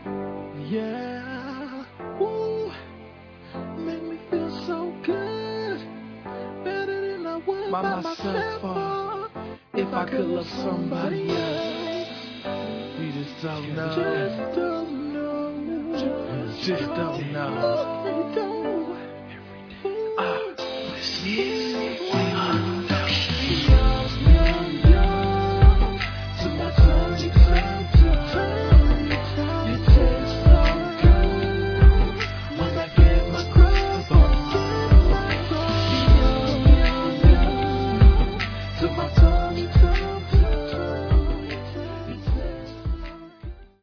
Yeah, ooh, make me feel so good, better than I would by myself. If I could love somebody else, you just don't know. Just don't know. Just don't know. They don't.